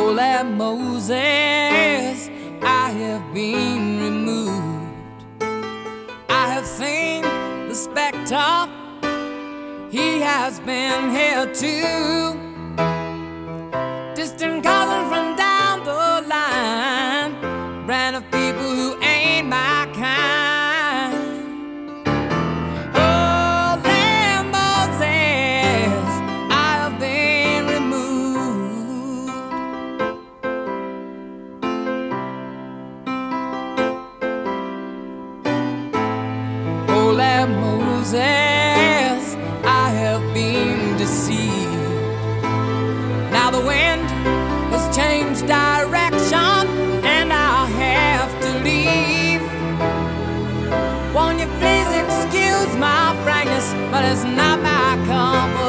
Lord Moses, I have been removed. I have seen the spectre, he has been here too. Distant cousin from down the line, brand of people who ain't my kind. Oh, Lord Moses, I have been removed. Oh, Lord Moses, I have been deceived. Now the wind has changed direction and I'll have to leave. Won't you please excuse my frankness, but it's not my comfort.